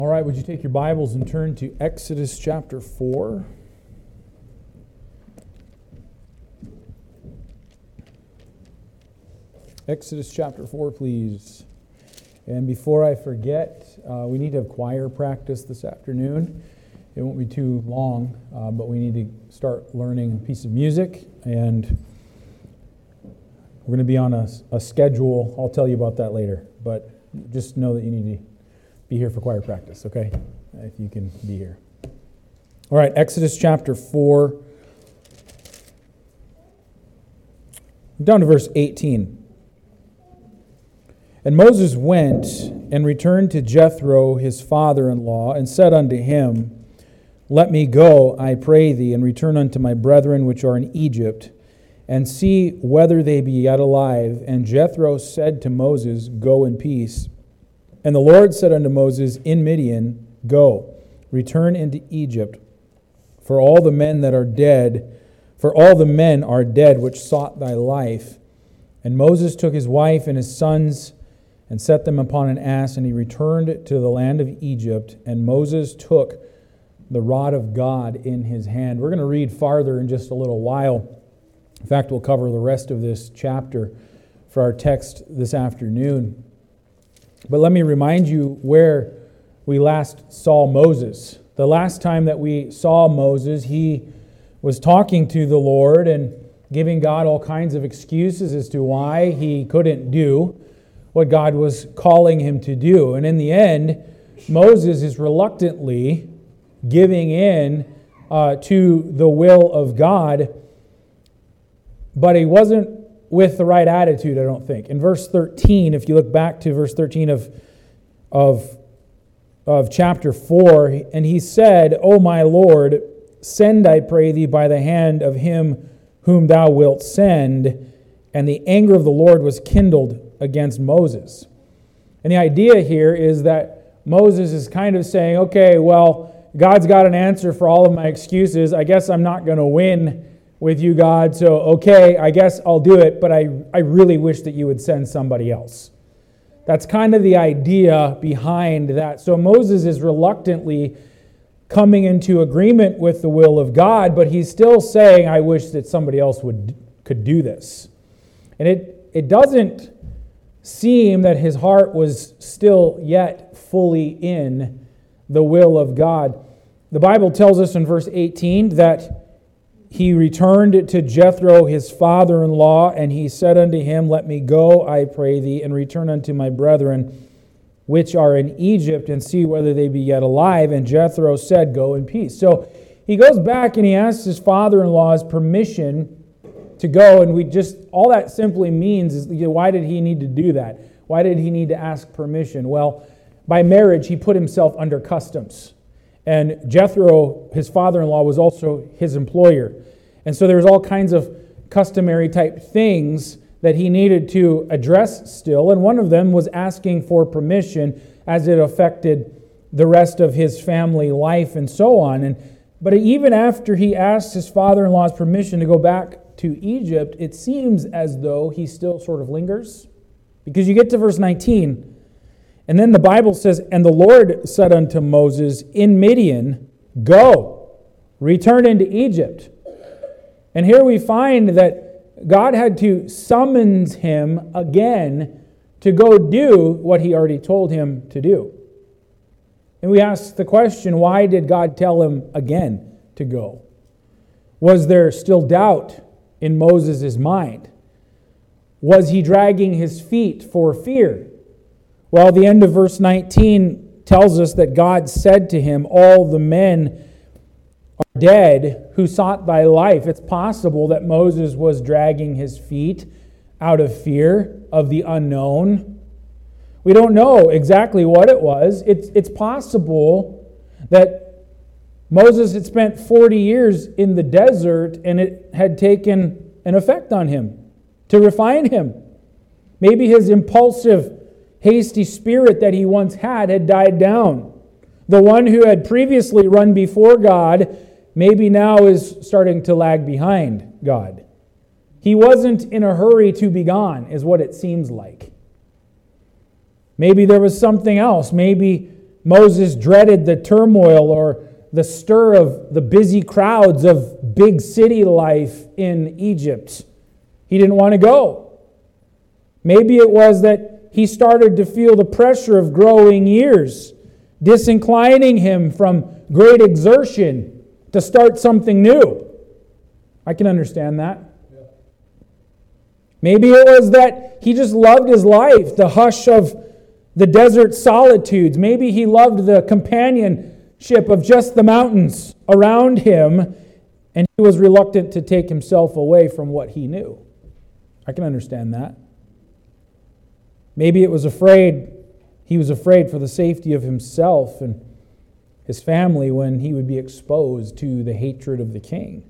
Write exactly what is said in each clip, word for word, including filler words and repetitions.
All right, would you take your Bibles and turn to Exodus chapter four? Exodus chapter four, please. And before I forget, uh, we need to have choir practice this afternoon. It won't be too long, uh, but we need to start learning a piece of music, and we're going to be on a, a schedule. I'll tell you about that later, but just know that you need to be here for choir practice, okay? If you can be here. All right, Exodus chapter four. Down to verse eighteen. And Moses went and returned to Jethro his father-in-law, and said unto him, Let me go, I pray thee, and return unto my brethren which are in Egypt, and see whether they be yet alive. And Jethro said to Moses, Go in peace. And the Lord said unto Moses in Midian, Go, return into Egypt, for all the men that are dead, for all the men are dead which sought thy life. And Moses took his wife and his sons, and set them upon an ass, and he returned to the land of Egypt. And Moses took the rod of God in his hand. We're going to read farther in just a little while. In fact, we'll cover the rest of this chapter for our text this afternoon. But let me remind you where we last saw Moses. The last time that we saw Moses, he was talking to the Lord and giving God all kinds of excuses as to why he couldn't do what God was calling him to do. And in the end, Moses is reluctantly giving in uh, to the will of God, but he wasn't with the right attitude, I don't think. In verse thirteen, if you look back to verse thirteen of, of, of chapter four, and he said, O my Lord, send, I pray thee, by the hand of him whom thou wilt send. And the anger of the Lord was kindled against Moses. And the idea here is that Moses is kind of saying, okay, well, God's got an answer for all of my excuses. I guess I'm not going to win with you, God, so okay, I guess I'll do it, but I, I really wish that you would send somebody else. That's kind of the idea behind that. So Moses is reluctantly coming into agreement with the will of God, but he's still saying, I wish that somebody else would could do this. And it, it doesn't seem that his heart was still yet fully in the will of God. The Bible tells us in verse eighteen that he returned to Jethro his father-in-law, and he said unto him, Let me go, I pray thee, and return unto my brethren which are in Egypt, and see whether they be yet alive. And Jethro said, Go in peace. So he goes back and he asks his father-in-law's permission to go, and we just, all that simply means is, you know, why did he need to do that? Why did he need to ask permission? Well, by marriage, he put himself under customs. And Jethro, his father-in-law, was also his employer. And so there was all kinds of customary type things that he needed to address still. And one of them was asking for permission as it affected the rest of his family life and so on. And but even after he asked his father-in-law's permission to go back to Egypt, it seems as though he still sort of lingers. Because you get to verse nineteen, and then the Bible says, And the Lord said unto Moses in Midian, Go, return into Egypt. And here we find that God had to summons him again to go do what he already told him to do. And we ask the question, why did God tell him again to go? Was there still doubt in Moses' mind? Was he dragging his feet for fear? Well, the end of verse nineteen tells us that God said to him, All the men are dead who sought thy life. It's possible that Moses was dragging his feet out of fear of the unknown. We don't know exactly what it was. It's, it's possible that Moses had spent forty years in the desert and it had taken an effect on him to refine him. Maybe his impulsive, hasty spirit that he once had had died down. The one who had previously run before God maybe now is starting to lag behind God. He wasn't in a hurry to be gone, is what it seems like. Maybe there was something else. Maybe Moses dreaded the turmoil or the stir of the busy crowds of big city life in Egypt. He didn't want to go. Maybe it was that he started to feel the pressure of growing years, disinclining him from great exertion to start something new. I can understand that. Maybe it was that he just loved his life, the hush of the desert solitudes. Maybe he loved the companionship of just the mountains around him, and he was reluctant to take himself away from what he knew. I can understand that. Maybe it was afraid, he was afraid for the safety of himself and his family when he would be exposed to the hatred of the king.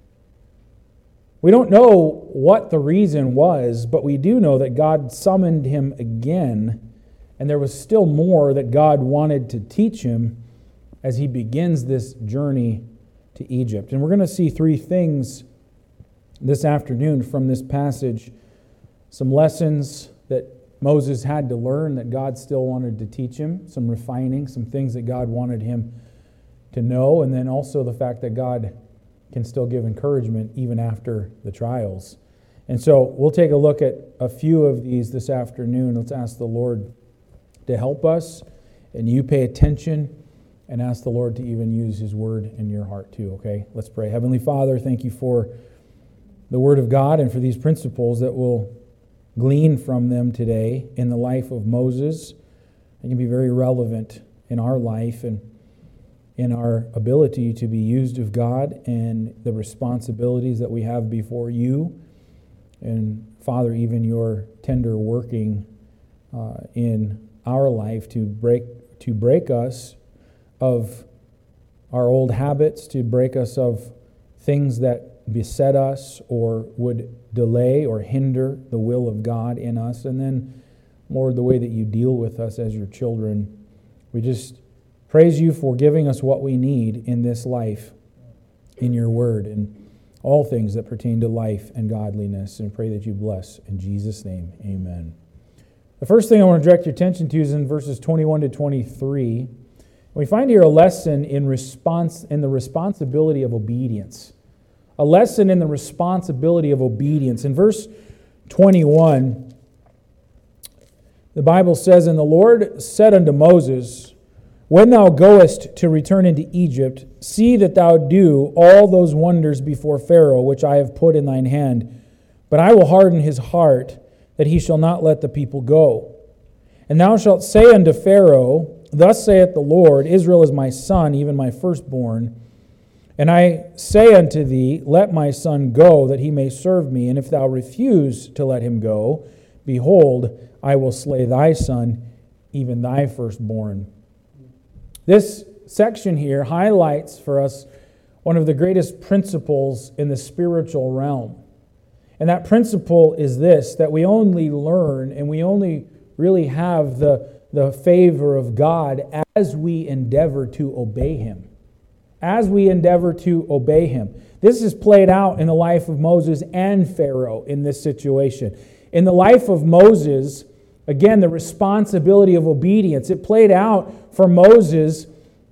We don't know what the reason was, but we do know that God summoned him again, and there was still more that God wanted to teach him as he begins this journey to Egypt. And we're going to see three things this afternoon from this passage. Some lessons that Moses had to learn that God still wanted to teach him, some refining, some things that God wanted him to know, and then also the fact that God can still give encouragement even after the trials. And so we'll take a look at a few of these this afternoon. Let's ask the Lord to help us, and you pay attention and ask the Lord to even use His word in your heart too, okay? Let's pray. Heavenly Father, thank you for the word of God and for these principles that we'll glean from them today in the life of Moses. It can be very relevant in our life and in our ability to be used of God and the responsibilities that we have before you. And Father, even your tender working uh, in our life to break to break us of our old habits, to break us of things that beset us or would delay or hinder the will of God in us. And then, Lord, the way that you deal with us as your children. We just praise you for giving us what we need in this life, in your word, and all things that pertain to life and godliness. And pray that you bless. In Jesus' name, amen. The first thing I want to direct your attention to is in verses twenty-one to twenty-three. We find here a lesson in response in the responsibility of obedience. A lesson in the responsibility of obedience. In verse twenty-one, the Bible says, "And the Lord said unto Moses, When thou goest to return into Egypt, see that thou do all those wonders before Pharaoh, which I have put in thine hand. But I will harden his heart, that he shall not let the people go. And thou shalt say unto Pharaoh, Thus saith the Lord, Israel is my son, even my firstborn. And I say unto thee, Let my son go, that he may serve me. And if thou refuse to let him go, behold, I will slay thy son, even thy firstborn." This section here highlights for us one of the greatest principles in the spiritual realm. And that principle is this, that we only learn and we only really have the, the favor of God as we endeavor to obey Him. As we endeavor to obey Him. This is played out in the life of Moses and Pharaoh in this situation. In the life of Moses, again, the responsibility of obedience. It played out for Moses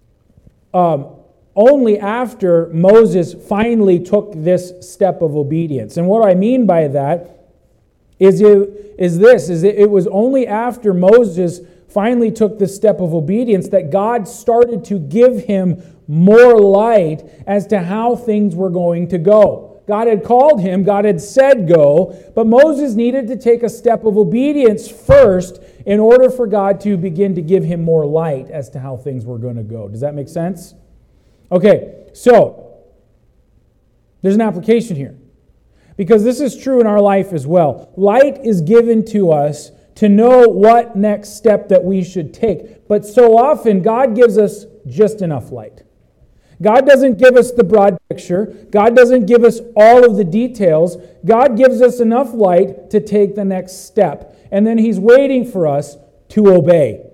um, only after Moses finally took this step of obedience. And what I mean by that is, it, is this, is it, it was only after Moses finally took this step of obedience that God started to give him more light as to how things were going to go. God had called him, God had said go, but Moses needed to take a step of obedience first in order for God to begin to give him more light as to how things were going to go. Does that make sense? Okay, so there's an application here, because this is true in our life as well. Light is given to us to know what next step that we should take, but so often God gives us just enough light. God doesn't give us the broad picture. God doesn't give us all of the details. God gives us enough light to take the next step. And then He's waiting for us to obey.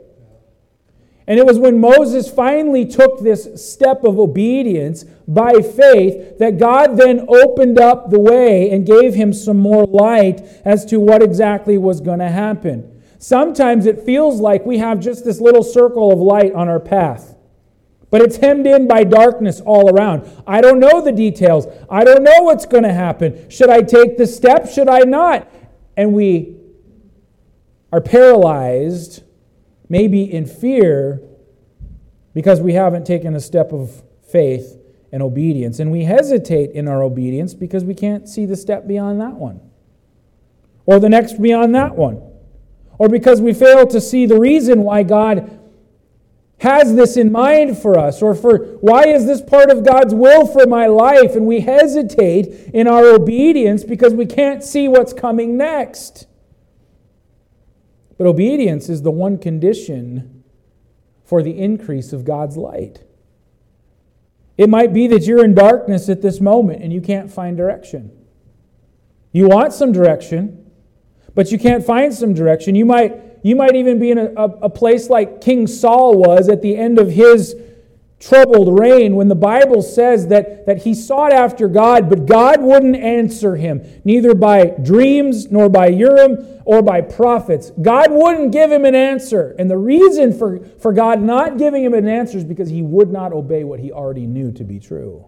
And it was when Moses finally took this step of obedience by faith that God then opened up the way and gave him some more light as to what exactly was going to happen. Sometimes it feels like we have just this little circle of light on our path, but it's hemmed in by darkness all around. I don't know the details. I don't know what's going to happen. Should I take the step? Should I not? And we are paralyzed, maybe in fear, because we haven't taken a step of faith and obedience. And we hesitate in our obedience because we can't see the step beyond that one, or the next beyond that one, or because we fail to see the reason why God has this in mind for us, or for why is this part of God's will for my life, and we hesitate in our obedience because we can't see what's coming next. But obedience is the one condition for the increase of God's light. It might be that you're in darkness at this moment and you can't find direction. You want some direction, but you can't find some direction. You might, you might even be in a, a, a place like King Saul was at the end of his troubled reign, when the Bible says that, that he sought after God, but God wouldn't answer him, neither by dreams, nor by Urim, or by prophets. God wouldn't give him an answer. And the reason for, for God not giving him an answer is because he would not obey what he already knew to be true.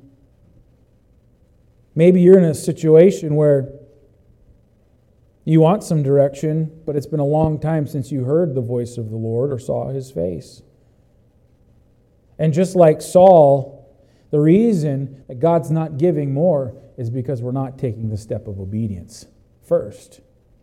Maybe you're in a situation where you want some direction, but it's been a long time since you heard the voice of the Lord or saw his face. And just like Saul, the reason that God's not giving more is because we're not taking the step of obedience first.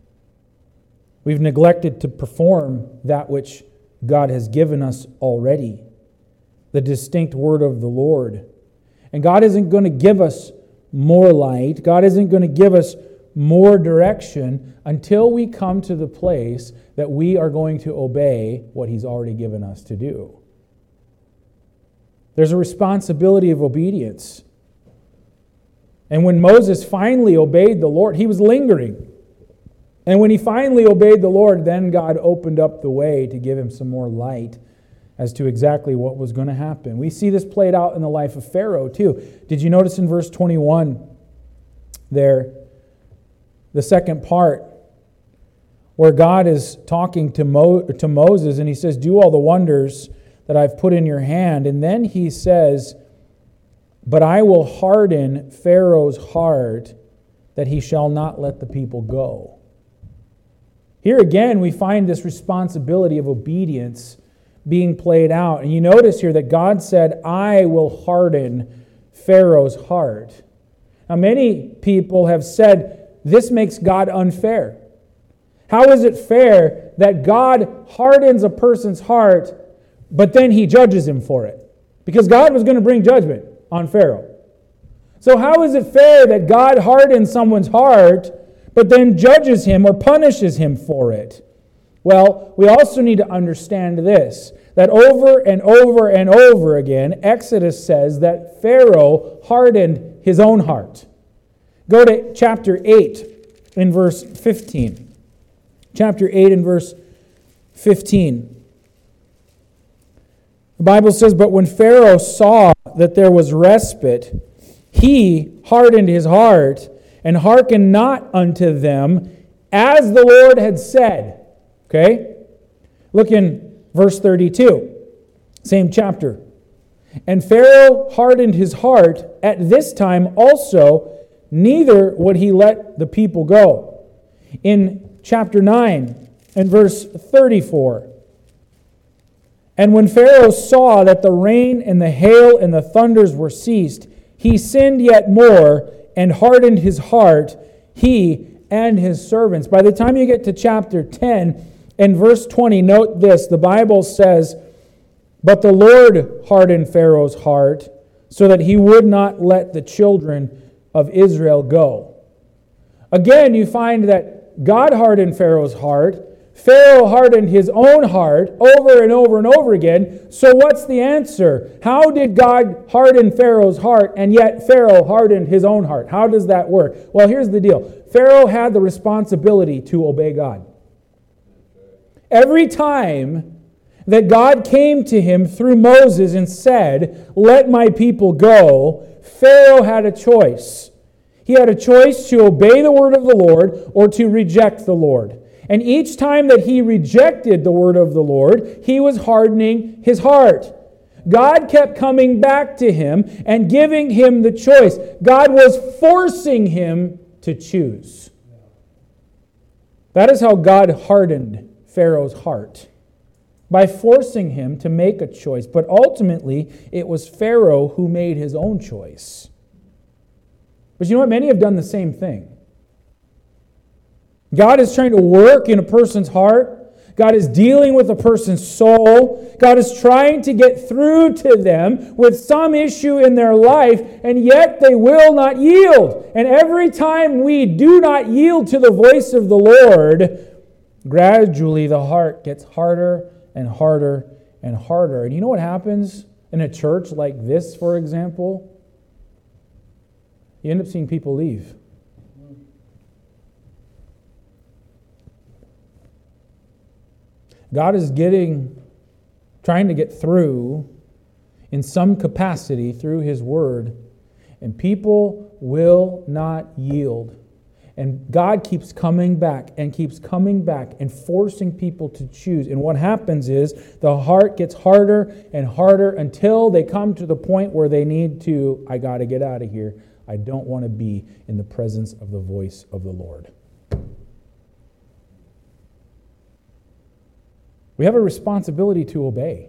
We've neglected to perform that which God has given us already, the distinct word of the Lord. And God isn't going to give us more light. God isn't going to give us more direction until we come to the place that we are going to obey what He's already given us to do. There's a responsibility of obedience. And when Moses finally obeyed the Lord, he was lingering. And when he finally obeyed the Lord, then God opened up the way to give him some more light as to exactly what was going to happen. We see this played out in the life of Pharaoh too. Did you notice in verse twenty-one there, the second part, where God is talking to, Mo, to Moses, and he says, do all the wonders that I've put in your hand. And then he says, but I will harden Pharaoh's heart that he shall not let the people go. Here again, we find this responsibility of obedience being played out. And you notice here that God said, I will harden Pharaoh's heart. Now, many people have said this makes God unfair. How is it fair that God hardens a person's heart, but then He judges him for it? Because God was going to bring judgment on Pharaoh. So how is it fair that God hardens someone's heart, but then judges him or punishes him for it? Well, we also need to understand this, that over and over and over again, Exodus says that Pharaoh hardened his own heart. Go to chapter eight in verse fifteen. Chapter eight in verse fifteen. The Bible says, but when Pharaoh saw that there was respite, he hardened his heart and hearkened not unto them, as the Lord had said. Okay? Look in verse thirty-two. Same chapter. And Pharaoh hardened his heart at this time also, neither would he let the people go. In chapter nine and verse thirty-four. And when Pharaoh saw that the rain and the hail and the thunders were ceased, he sinned yet more and hardened his heart, he and his servants. By the time you get to chapter ten and verse twenty, note this, the Bible says, but the Lord hardened Pharaoh's heart so that he would not let the children of Israel go. Again, you find that God hardened Pharaoh's heart. Pharaoh hardened his own heart over and over and over again. So what's the answer? How did God harden Pharaoh's heart and yet Pharaoh hardened his own heart? How does that work? Well, here's the deal. Pharaoh had the responsibility to obey God. Every time that God came to him through Moses and said, let my people go, Pharaoh had a choice. He had a choice to obey the word of the Lord or to reject the Lord. And each time that he rejected the word of the Lord, he was hardening his heart. God kept coming back to him and giving him the choice. God was forcing him to choose. That is how God hardened Pharaoh's heart, by forcing him to make a choice. But ultimately, it was Pharaoh who made his own choice. But you know what? Many have done the same thing. God is trying to work in a person's heart. God is dealing with a person's soul. God is trying to get through to them with some issue in their life, and yet they will not yield. And every time we do not yield to the voice of the Lord, gradually the heart gets harder and harder and harder. And you know what happens in a church like this, for example? You end up seeing people leave. God is getting, trying to get through in some capacity through His Word, and people will not yield. And God keeps coming back and keeps coming back and forcing people to choose. And what happens is the heart gets harder and harder until they come to the point where they need to, I got to get out of here. I don't want to be in the presence of the voice of the Lord. We have a responsibility to obey.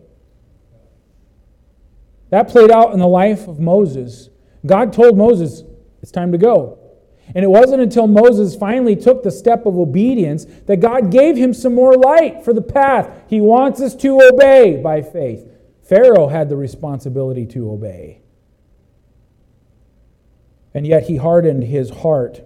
That played out in the life of Moses. God told Moses, it's time to go. And it wasn't until Moses finally took the step of obedience that God gave him some more light for the path. He wants us to obey by faith. Pharaoh had the responsibility to obey. And yet he hardened his heart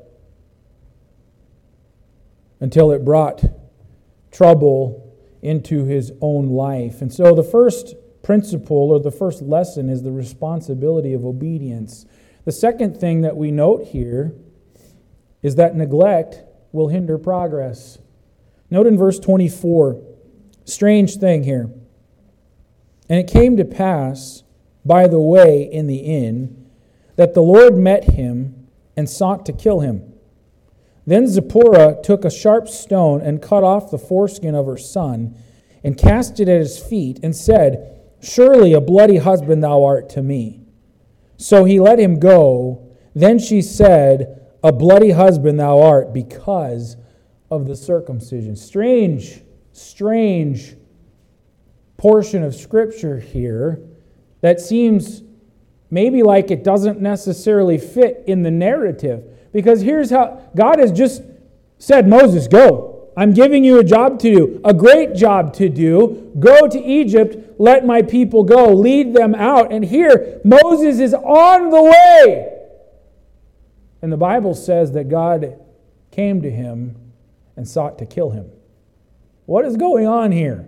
until it brought trouble into his own life. And so the first principle or the first lesson is the responsibility of obedience. The second thing that we note here is that neglect will hinder progress. Note in verse twenty-four, strange thing here. And it came to pass by the way in the inn that the Lord met him and sought to kill him. Then Zipporah took a sharp stone and cut off the foreskin of her son and cast it at his feet and said, Surely a bloody husband thou art to me. So he let him go. Then she said, A bloody husband thou art because of the circumcision. Strange, strange portion of Scripture here that seems maybe like it doesn't necessarily fit in the narrative. Because here's how God has just said, Moses, go. I'm giving you a job to do, a great job to do. Go to Egypt, let my people go, lead them out. And here, Moses is on the way. And the Bible says that God came to him and sought to kill him. What is going on here?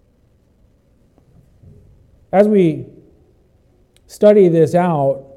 As we study this out,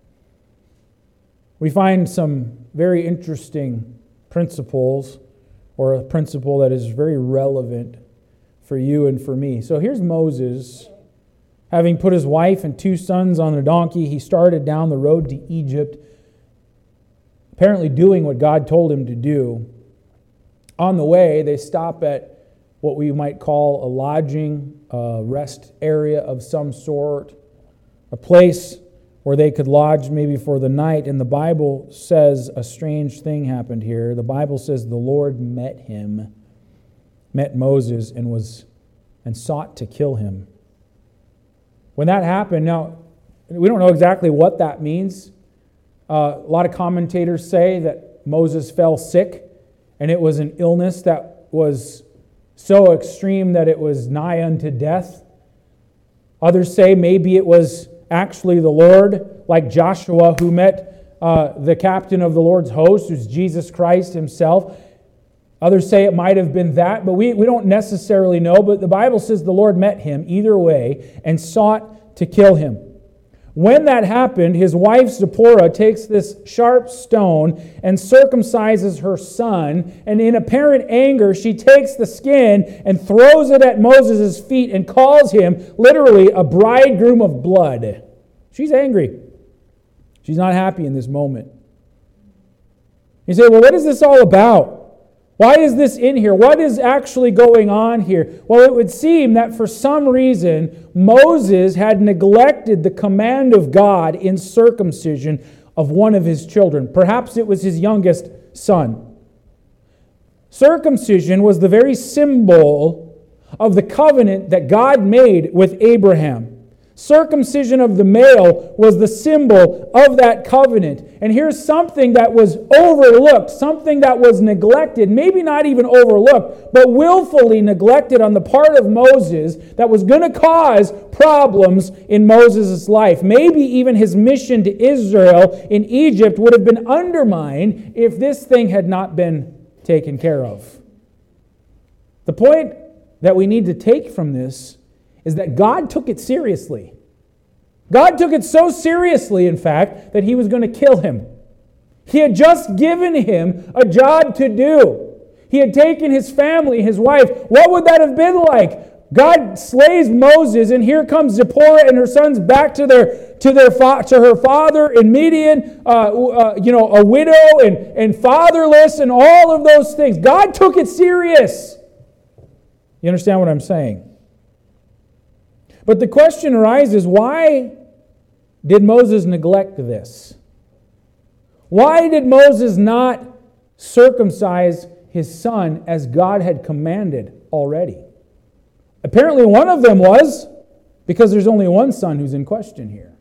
we find some very interesting principles, or a principle that is very relevant for you and for me. So here's Moses. Having put his wife and two sons on a donkey, he started down the road to Egypt, apparently doing what God told him to do. On the way, they stop at what we might call a lodging, a rest area of some sort, a place where they could lodge maybe for the night. And the Bible says a strange thing happened here. The Bible says the Lord met him, met Moses, and was and sought to kill him. When that happened, now, we don't know exactly what that means. Uh, a lot of commentators say that Moses fell sick, and it was an illness that was so extreme that it was nigh unto death. Others say maybe it was actually the Lord, like Joshua, who met uh, the captain of the Lord's host, who's Jesus Christ himself. Others say it might have been that, but we, we don't necessarily know. But the Bible says the Lord met him either way and sought to kill him. When that happened, his wife Zipporah takes this sharp stone and circumcises her son, and in apparent anger, she takes the skin and throws it at Moses' feet and calls him literally a bridegroom of blood. She's angry. She's not happy in this moment. You say, well, what is this all about? Why is this in here? What is actually going on here? Well, it would seem that for some reason, Moses had neglected the command of God in circumcision of one of his children. Perhaps it was his youngest son. Circumcision was the very symbol of the covenant that God made with Abraham. Circumcision of the male was the symbol of that covenant. And here's something that was overlooked, something that was neglected, maybe not even overlooked, but willfully neglected on the part of Moses that was going to cause problems in Moses' life. Maybe even his mission to Israel in Egypt would have been undermined if this thing had not been taken care of. The point that we need to take from this is that God took it seriously. God took it so seriously, in fact, that he was going to kill him. He had just given him a job to do. He had taken his family, his wife. What would that have been like? God slays Moses, and here comes Zipporah and her sons back to their to their fa- to her father in Midian, uh, uh, you know, a widow and, and fatherless, and all of those things. God took it serious. You understand what I'm saying? But the question arises, why did Moses neglect this? Why did Moses not circumcise his son as God had commanded already? Apparently one of them was because there's only one son who's in question here.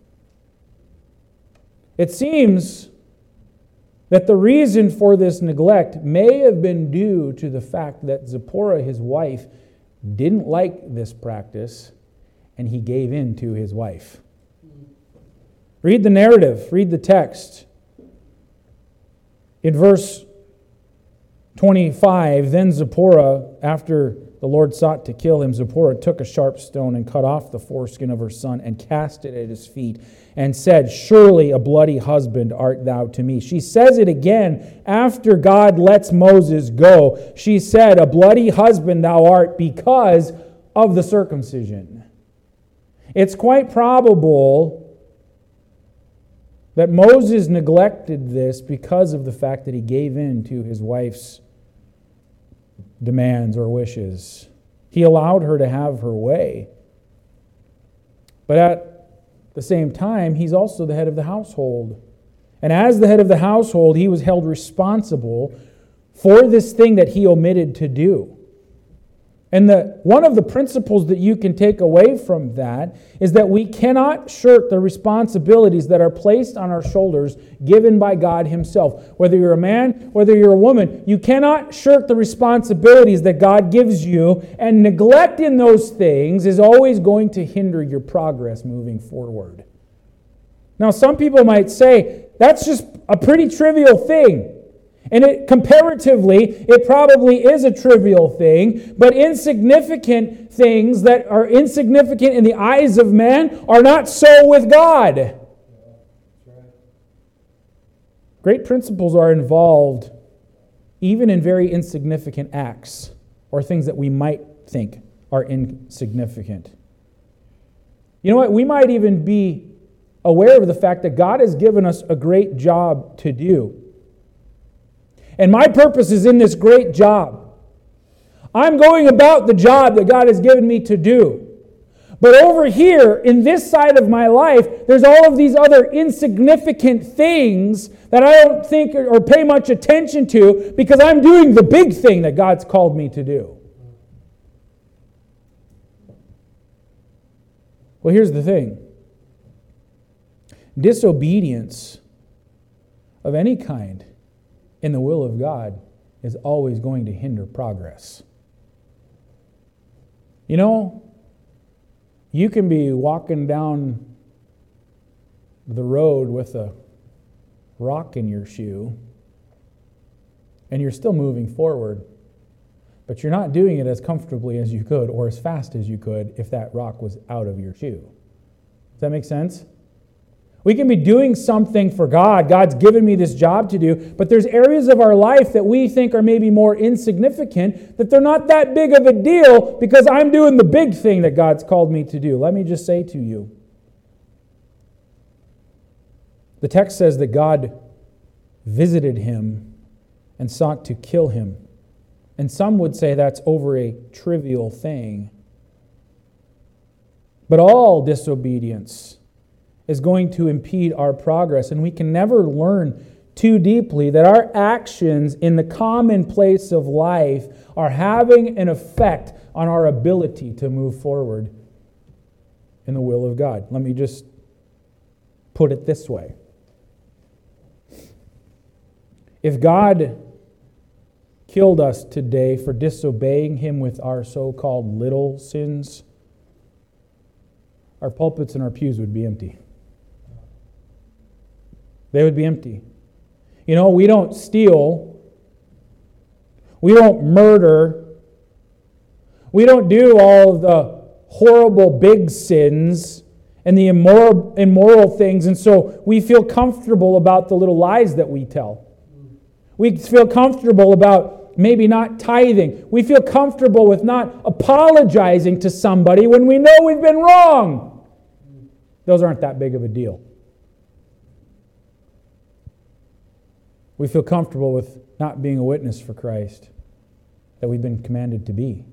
It seems that the reason for this neglect may have been due to the fact that Zipporah, his wife, didn't like this practice, and he gave in to his wife. Read the narrative. Read the text. In verse twenty-five, then Zipporah, after the Lord sought to kill him, Zipporah took a sharp stone and cut off the foreskin of her son and cast it at his feet and said, surely a bloody husband art thou to me. She says it again after God lets Moses go. She said, a bloody husband thou art because of the circumcision. It's quite probable that Moses neglected this because of the fact that he gave in to his wife's demands or wishes. He allowed her to have her way. But at the same time, he's also the head of the household. And as the head of the household, he was held responsible for this thing that he omitted to do. And the, one of the principles that you can take away from that is that we cannot shirk the responsibilities that are placed on our shoulders given by God himself. Whether you're a man, whether you're a woman, you cannot shirk the responsibilities that God gives you, and neglect in those things is always going to hinder your progress moving forward. Now, some people might say, that's just a pretty trivial thing. And it, comparatively, it probably is a trivial thing, but insignificant things that are insignificant in the eyes of man are not so with God. Great principles are involved even in very insignificant acts or things that we might think are insignificant. You know what? We might even be aware of the fact that God has given us a great job to do. And my purpose is in this great job. I'm going about the job that God has given me to do. But over here, in this side of my life, there's all of these other insignificant things that I don't think or pay much attention to because I'm doing the big thing that God's called me to do. Well, here's the thing. Disobedience of any kind in the will of God is always going to hinder progress. You know, you can be walking down the road with a rock in your shoe, and you're still moving forward, but you're not doing it as comfortably as you could or as fast as you could if that rock was out of your shoe. Does that make sense? We can be doing something for God. God's given me this job to do, but there's areas of our life that we think are maybe more insignificant, that they're not that big of a deal because I'm doing the big thing that God's called me to do. Let me just say to you, the text says that God visited him and sought to kill him. And some would say that's over a trivial thing. But all disobedience is going to impede our progress, and we can never learn too deeply that our actions in the commonplace of life are having an effect on our ability to move forward in the will of God. Let me just put it this way. If God killed us today for disobeying Him with our so-called little sins, our pulpits and our pews would be empty. They would be empty. You know, we don't steal. We don't murder. We don't do all the horrible big sins and the immoral, immoral things, and so we feel comfortable about the little lies that we tell. We feel comfortable about maybe not tithing. We feel comfortable with not apologizing to somebody when we know we've been wrong. Those aren't that big of a deal. We feel comfortable with not being a witness for Christ that we've been commanded to be.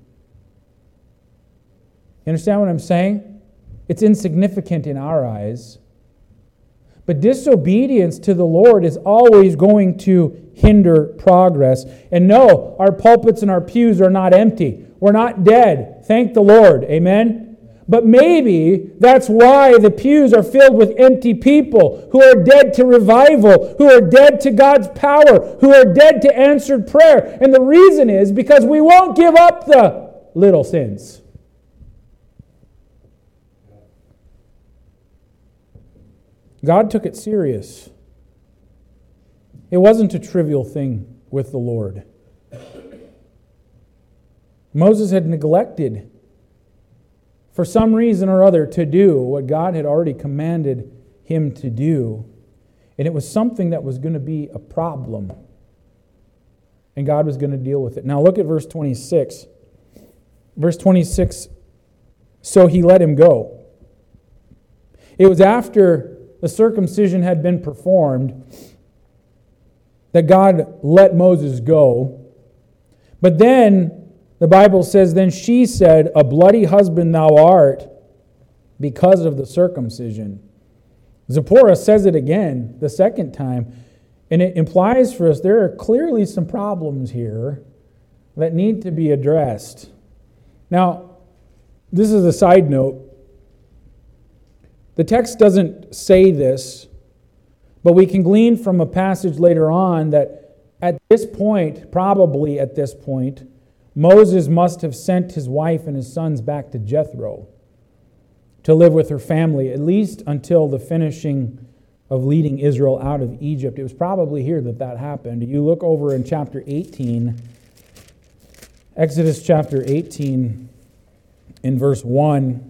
You understand what I'm saying? It's insignificant in our eyes. But disobedience to the Lord is always going to hinder progress. And no, our pulpits and our pews are not empty. We're not dead. Thank the Lord. Amen? But maybe that's why the pews are filled with empty people who are dead to revival, who are dead to God's power, who are dead to answered prayer. And the reason is because we won't give up the little sins. God took it serious. It wasn't a trivial thing with the Lord. Moses had neglected, for some reason or other, to do what God had already commanded him to do. And it was something that was going to be a problem. And God was going to deal with it. Now look at verse twenty-six. Verse twenty-six, so he let him go. It was after the circumcision had been performed that God let Moses go. But then the Bible says, then she said, a bloody husband thou art because of the circumcision. Zipporah says it again the second time, and it implies for us there are clearly some problems here that need to be addressed. Now, this is a side note. The text doesn't say this, but we can glean from a passage later on that at this point, probably at this point, Moses must have sent his wife and his sons back to Jethro to live with her family, at least until the finishing of leading Israel out of Egypt. It was probably here that that happened. You look over in chapter eighteen, Exodus chapter eighteen, in verse one.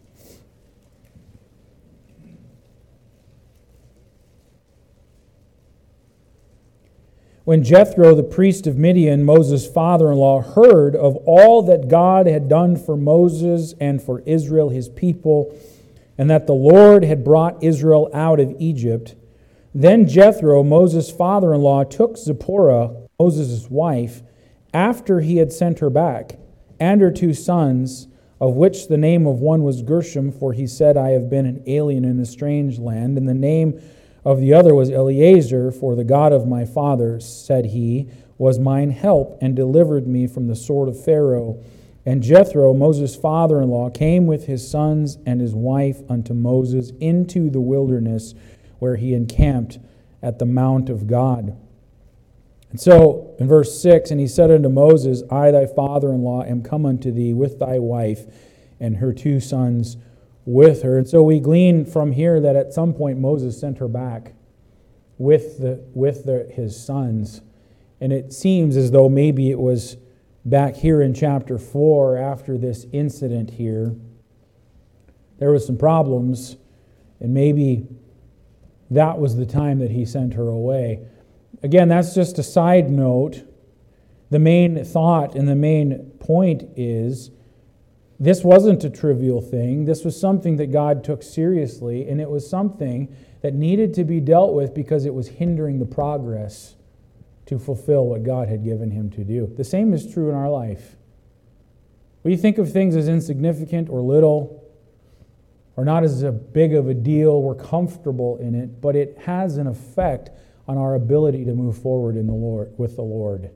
When Jethro, the priest of Midian, Moses' father-in-law, heard of all that God had done for Moses and for Israel, his people, and that the Lord had brought Israel out of Egypt, then Jethro, Moses' father-in-law, took Zipporah, Moses' wife, after he had sent her back, and her two sons, of which the name of one was Gershom, for he said, I have been an alien in a strange land, and the name of the other was Eleazar, for the God of my fathers, said he, was mine help, and delivered me from the sword of Pharaoh. And Jethro, Moses' father-in-law, came with his sons and his wife unto Moses into the wilderness, where he encamped at the mount of God. And so, in verse six, and he said unto Moses, I, thy father-in-law, am come unto thee with thy wife and her two sons with her. And so we glean from here that at some point Moses sent her back with the with the, his sons. And it seems as though maybe it was back here in chapter four, after this incident here, there was some problems, and maybe that was the time that he sent her away. Again, that's just a side note. The main thought and the main point is, this wasn't a trivial thing. This was something that God took seriously, and it was something that needed to be dealt with because it was hindering the progress to fulfill what God had given him to do. The same is true in our life. We think of things as insignificant or little, or not as a big of a deal. We're comfortable in it, but it has an effect on our ability to move forward in the Lord with the Lord.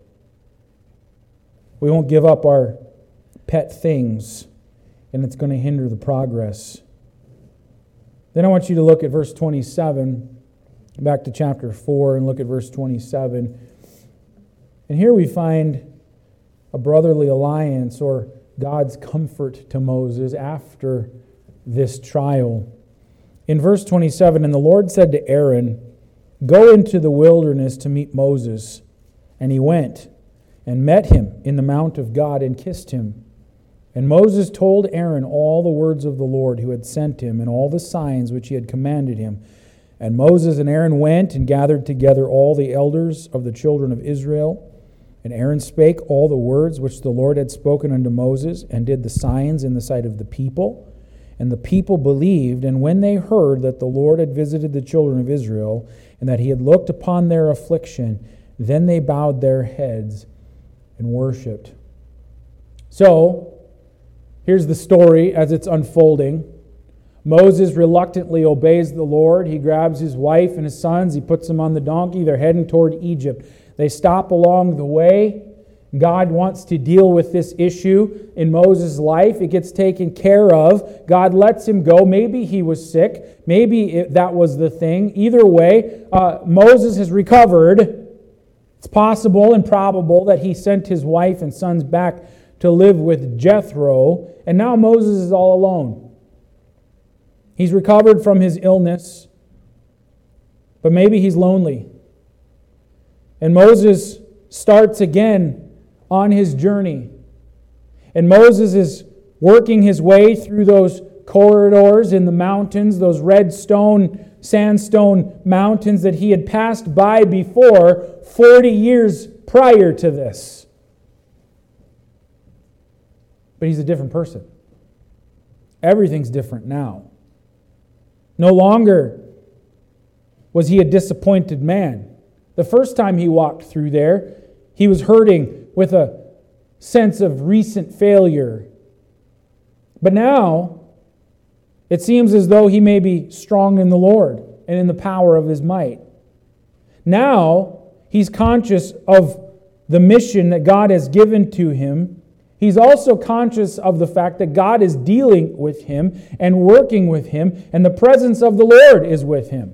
We won't give up our pet things, and it's going to hinder the progress. Then I want you to look at verse twenty-seven, back to chapter four, and look at verse twenty-seven. And here we find a brotherly alliance, or God's comfort to Moses after this trial. In verse twenty-seven, and the Lord said to Aaron, "Go into the wilderness to meet Moses." And he went and met him in the mount of God and kissed him. And Moses told Aaron all the words of the Lord who had sent him and all the signs which he had commanded him. And Moses and Aaron went and gathered together all the elders of the children of Israel. And Aaron spake all the words which the Lord had spoken unto Moses, and did the signs in the sight of the people. And the people believed, and when they heard that the Lord had visited the children of Israel, and that he had looked upon their affliction, then they bowed their heads and worshipped. So, here's the story as it's unfolding. Moses reluctantly obeys the Lord. He grabs his wife and his sons. He puts them on the donkey. They're heading toward Egypt. They stop along the way. God wants to deal with this issue in Moses' life. It gets taken care of. God lets him go. Maybe he was sick. Maybe it, that was the thing. Either way, uh, Moses has recovered. It's possible and probable that he sent his wife and sons back to live with Jethro, and now Moses is all alone. He's recovered from his illness, but maybe he's lonely. And Moses starts again on his journey. And Moses is working his way through those corridors in the mountains, those red stone, sandstone mountains that he had passed by before forty years prior to this. But he's a different person. Everything's different now. No longer was he a disappointed man. The first time he walked through there, he was hurting with a sense of recent failure. But now, it seems as though he may be strong in the Lord and in the power of his might. Now, he's conscious of the mission that God has given to him. He's also conscious of the fact that God is dealing with him and working with him, and the presence of the Lord is with him.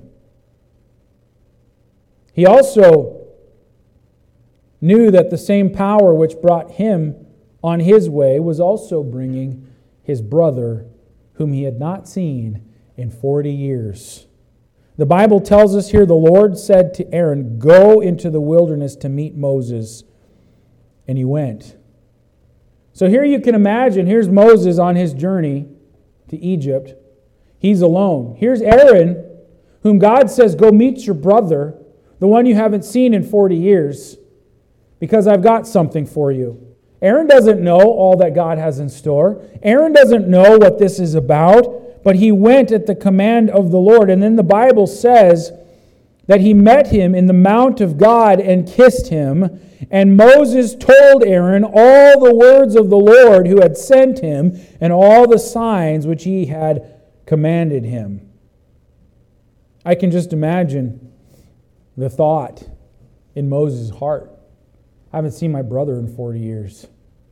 He also knew that the same power which brought him on his way was also bringing his brother, whom he had not seen in forty years. The Bible tells us here, the Lord said to Aaron, "Go into the wilderness to meet Moses." And he went. So here you can imagine, here's Moses on his journey to Egypt. He's alone. Here's Aaron, whom God says, "Go meet your brother, the one you haven't seen in forty years, because I've got something for you." Aaron doesn't know all that God has in store. Aaron doesn't know what this is about, but he went at the command of the Lord. And then the Bible says that he met him in the mount of God and kissed him. And Moses told Aaron all the words of the Lord who had sent him and all the signs which he had commanded him. I can just imagine the thought in Moses' heart. I haven't seen my brother in forty years.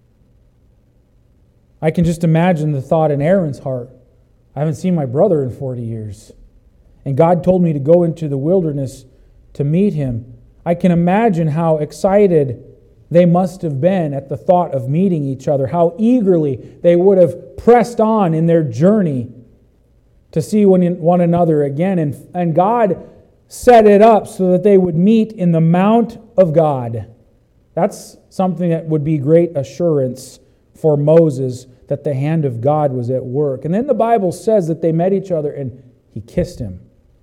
I can just imagine the thought in Aaron's heart. I haven't seen my brother in forty years. And God told me to go into the wilderness to meet him. I can imagine how excited they must have been at the thought of meeting each other, how eagerly they would have pressed on in their journey to see one another again. And, and God set it up so that they would meet in the mount of God. That's something that would be great assurance for Moses, that the hand of God was at work. And then the Bible says that they met each other and he kissed him.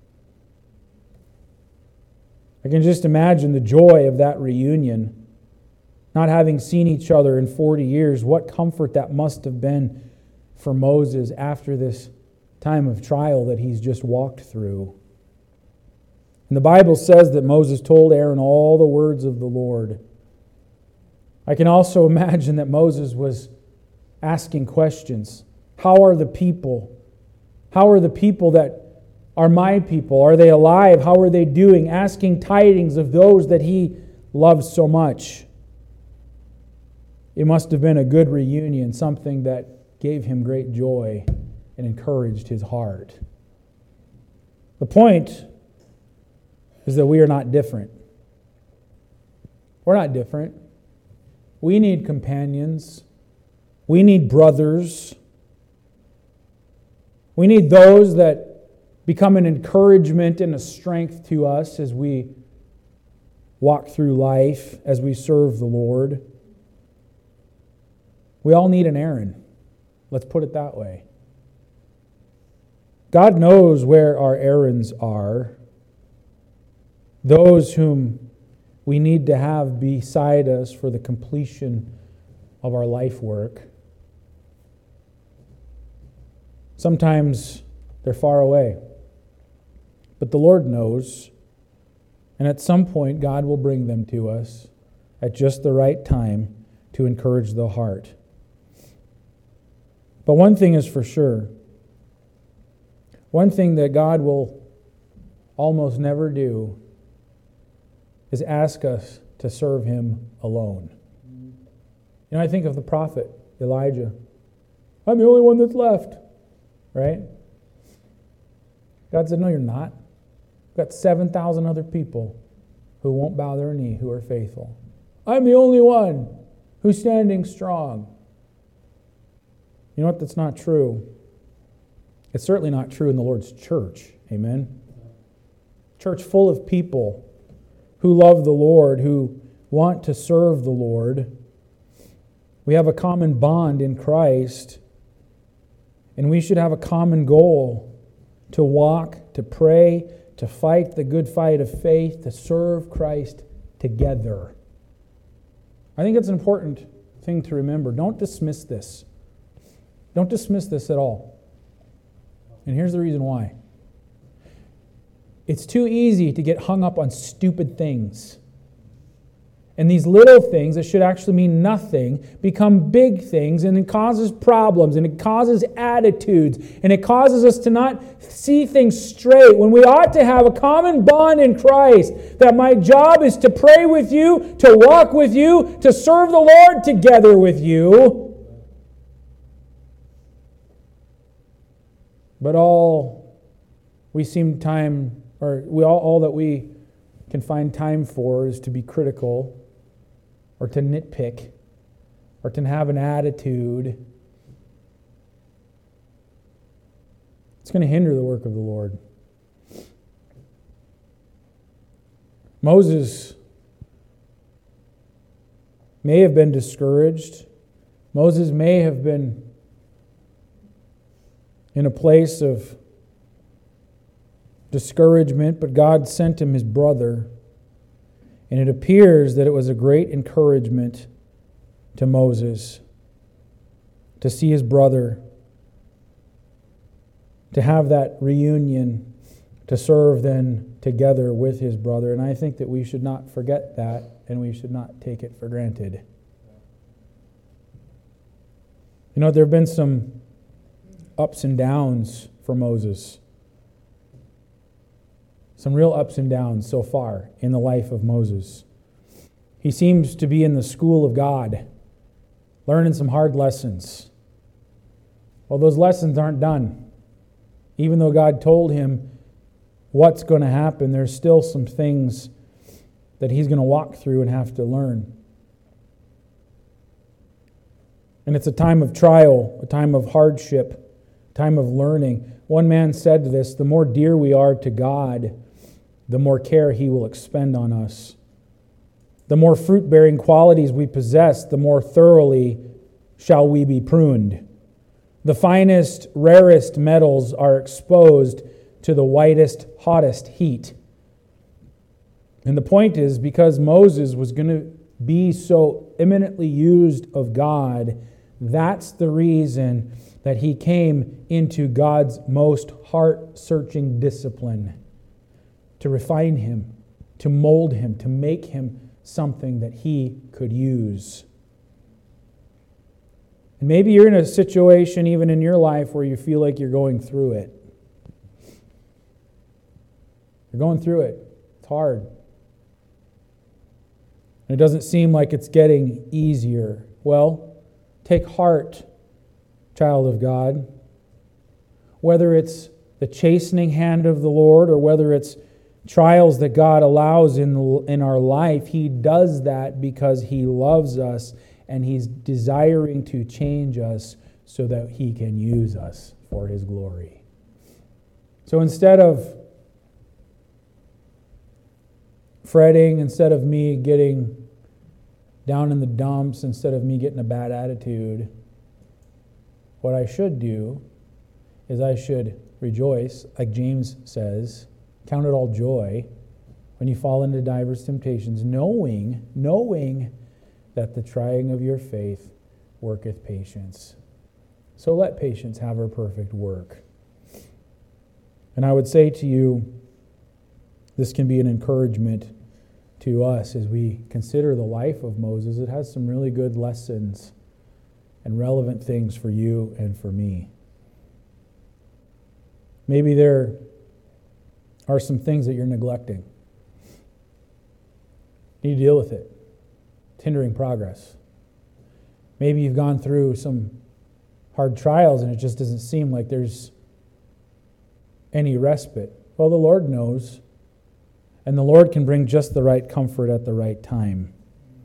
I can just imagine the joy of that reunion. Not having seen each other in forty years, what comfort that must have been for Moses after this time of trial that he's just walked through. And the Bible says that Moses told Aaron all the words of the Lord. I can also imagine that Moses was asking questions. How are the people? How are the people that are my people? Are they alive? How are they doing? Asking tidings of those that he loves so much. It must have been a good reunion, something that gave him great joy and encouraged his heart. The point is that we are not different. We're not different. We need companions. We need brothers. We need those that become an encouragement and a strength to us as we walk through life, as we serve the Lord. We all need an Aaron. Let's put it that way. God knows where our Aarons are, those whom we need to have beside us for the completion of our life work. Sometimes they're far away, but the Lord knows, and at some point God will bring them to us at just the right time to encourage the heart. But one thing is for sure, one thing that God will almost never do is ask us to serve Him alone. You know, I think of the prophet Elijah. I'm the only one that's left, right? God said, no, you're not. You've got seven thousand other people who won't bow their knee, who are faithful. I'm the only one who's standing strong. You know what? That's not true. It's certainly not true in the Lord's church. Amen? Church full of people who love the Lord, who want to serve the Lord. We have a common bond in Christ, and we should have a common goal to walk, to pray, to fight the good fight of faith, to serve Christ together. I think it's an important thing to remember. Don't dismiss this. Don't dismiss this at all. And here's the reason why. It's too easy to get hung up on stupid things. And these little things that should actually mean nothing become big things, and it causes problems, and it causes attitudes, and it causes us to not see things straight when we ought to have a common bond in Christ, that my job is to pray with you, to walk with you, to serve the Lord together with you. But all we seem time, or we all, all that we can find time for is to be critical, or to nitpick, or to have an attitude. It's going to hinder the work of the Lord. Moses may have been discouraged. Moses may have been in a place of discouragement, but God sent him his brother. And it appears that it was a great encouragement to Moses to see his brother, to have that reunion, to serve then together with his brother. And I think that we should not forget that, and we should not take it for granted. You know, there have been some ups and downs for Moses. Some real ups and downs so far in the life of Moses. He seems to be in the school of God, learning some hard lessons. Well, those lessons aren't done. Even though God told him what's going to happen, there's still some things that he's going to walk through and have to learn. And it's a time of trial, a time of hardship, a time of learning. One man said to this, the more dear we are to God, the more care He will expend on us. The more fruit-bearing qualities we possess, the more thoroughly shall we be pruned. The finest, rarest metals are exposed to the whitest, hottest heat. And the point is, because Moses was going to be so eminently used of God, that's the reason that he came into God's most heart-searching discipline, to refine him, to mold him, to make him something that he could use. And maybe you're in a situation even in your life where you feel like you're going through it. You're going through it. It's hard. And it doesn't seem like it's getting easier. Well, take heart, child of God. Whether it's the chastening hand of the Lord or whether it's trials that God allows in, in our life, He does that because He loves us and He's desiring to change us so that He can use us for His glory. So instead of fretting, instead of me getting down in the dumps, instead of me getting a bad attitude, what I should do is I should rejoice, like James says, count it all joy when you fall into diverse temptations, knowing, knowing that the trying of your faith worketh patience. So let patience have her perfect work. And I would say to you, this can be an encouragement to us as we consider the life of Moses. It has some really good lessons and relevant things for you and for me. Maybe there are some things that you're neglecting. You need to deal with it. It's hindering progress. Maybe you've gone through some hard trials and it just doesn't seem like there's any respite. Well, the Lord knows, and the Lord can bring just the right comfort at the right time.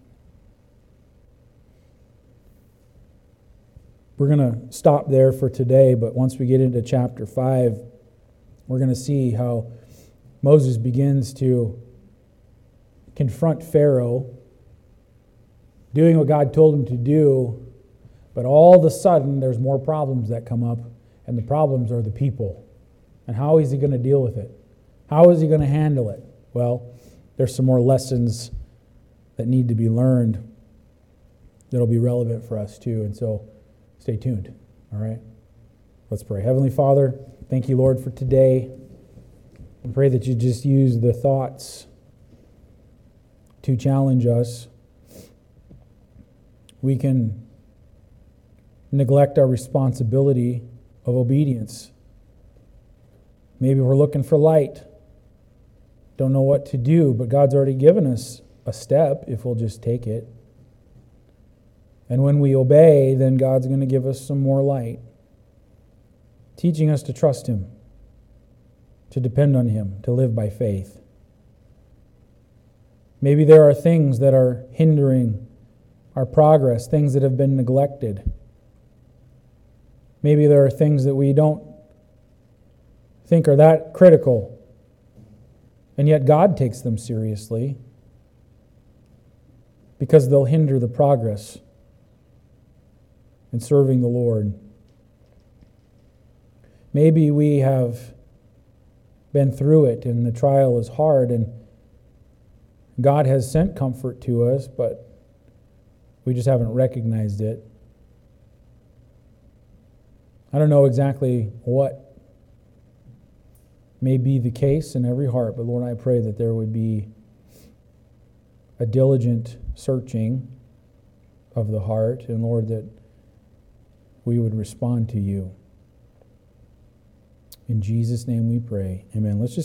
We're going to stop there for today, but once we get into chapter five, we're going to see how Moses begins to confront Pharaoh, doing what God told him to do, but all of a sudden there's more problems that come up, and the problems are the people. And how is he going to deal with it? How is he going to handle it? Well, there's some more lessons that need to be learned that'll be relevant for us too, and so stay tuned, all right? Let's pray. Heavenly Father, thank you, Lord, for today. I pray that you just use the thoughts to challenge us. We can neglect our responsibility of obedience. Maybe we're looking for light, don't know what to do, but God's already given us a step if we'll just take it. And when we obey, then God's going to give us some more light, teaching us to trust Him, to depend on Him, to live by faith. Maybe there are things that are hindering our progress, things that have been neglected. Maybe there are things that we don't think are that critical, and yet God takes them seriously because they'll hinder the progress in serving the Lord. Maybe we have been through it and the trial is hard and God has sent comfort to us, but we just haven't recognized it. I don't know exactly what may be the case in every heart, but Lord, I pray that there would be a diligent searching of the heart, and Lord, that we would respond to you. In Jesus' name we pray. Amen. Let's just